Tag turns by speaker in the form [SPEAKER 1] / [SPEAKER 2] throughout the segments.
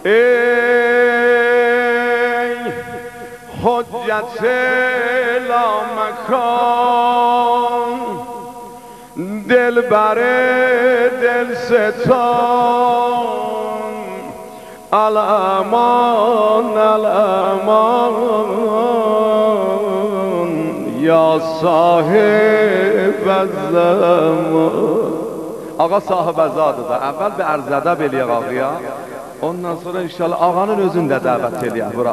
[SPEAKER 1] ای حجت لامکان دلبر دلستان الامان الامان یا صاحب الزمان. Ağa sahib əzadır da. Əvvəl bir ərzədə beləyək ağıya. Ondan sonra inşallah ağanın özünü də dəvət eləyək bura.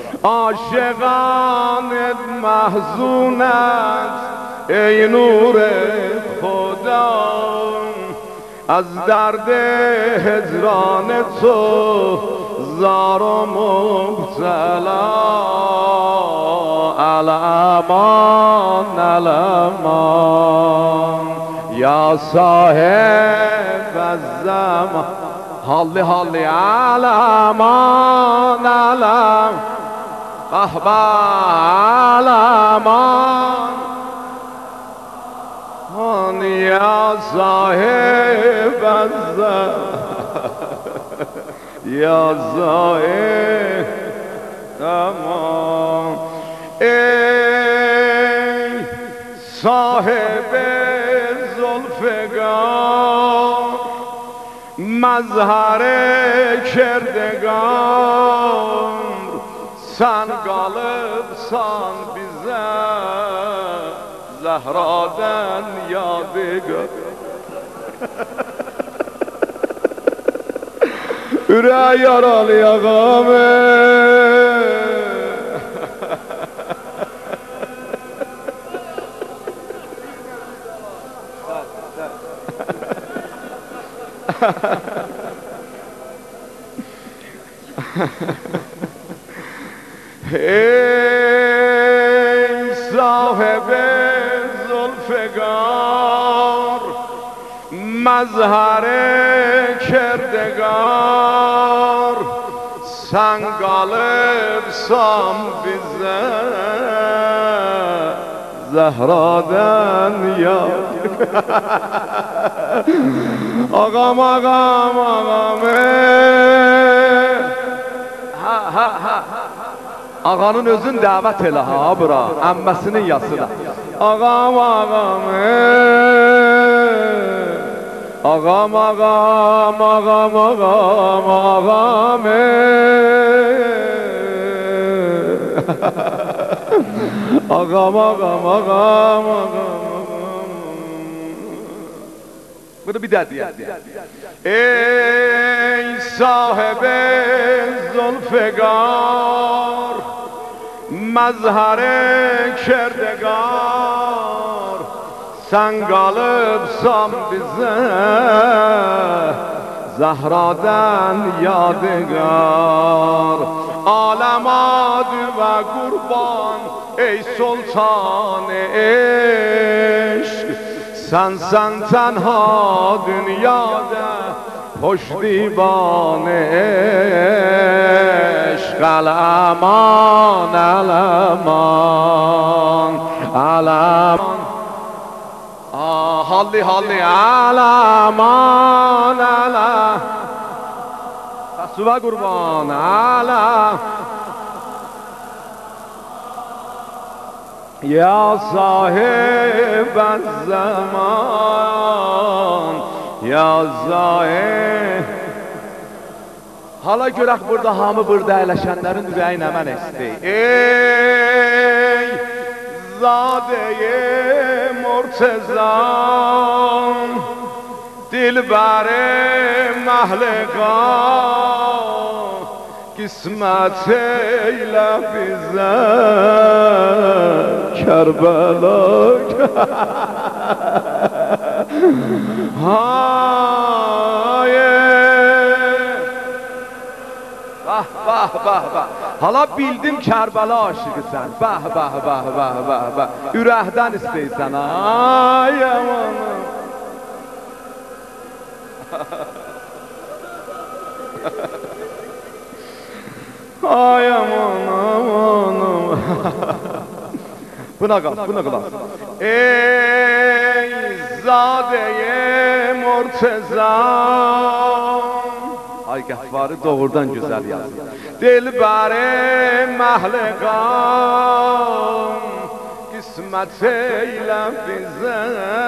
[SPEAKER 1] Aşıqanət məhzunət ey nur-i xuda از درد هجران تو زار و مبتلا الامان الامان یا صاحب الزمان حالی حالی الامان الامان الامان یا صاحب الزمان یا صاحب الزمان ای صاحب زلفگار مظهر کردگار sen galıbsan bize Zehra'dan yadigar. Ürək yaralı yağamı ey sahibi zulfigar مظهر کردگار sen galıbsan bize Zehra'dan ya ağam ağam ağam ağanın özün dəvət elə ha bura əmməsinin yasına ağam ağam ağam ağam ağam ağam ağam ağam ağam ağam bunu bir daha diye ey sahibi zulfigar مظهر کردگار sen galıbsan bize Zehra'dan yadigar alem adı ve kurban ey sultan eşk sen tenha dünyada hoş divane eşk alaman alaman alaman halli halli alaman alaman Tasva kurban alaman ya sahib zaman ya zahir hala görək burada hamı burada əyləşənlərin ürəyin əmən esti ey zade-i murtezan dilber-i mahligan qismət eyle bize Kerbela Bah bah bah bah hala bildim Kerbela aşıqısan bah bah bah bah bah bah ürəkdən istəyirsən ay amanım ay amanım buna qal ey zade-i murtezan آقای گفاری doğrudan güzel yazdı. Dilbere mahlegan kısmet eyle bize.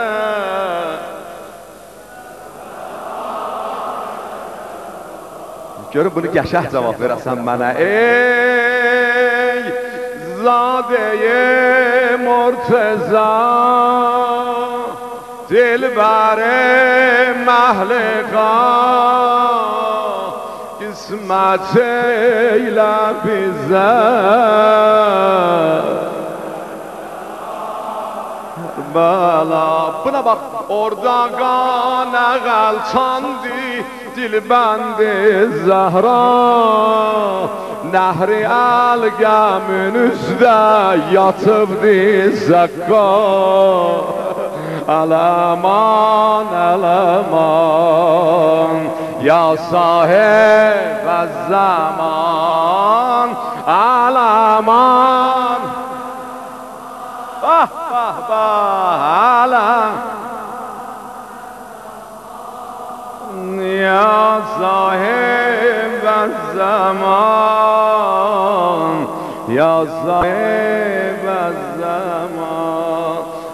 [SPEAKER 1] Görün bunu qəşəng cavab verəsən mənə. Ey zadeye Murteza dilbere mahlegan kısmet eyle bize. Bala buna bak, orada qana qalçandı dilbəndi Zəhra, nəhri əlgəmin üzdə yatıbdı Zəkka. Ələman, ələman, ya sahib əz-zaman, ələman. Bah, bah, bah, ələman. Ya sahib az-zaman, ya sahib az-zaman.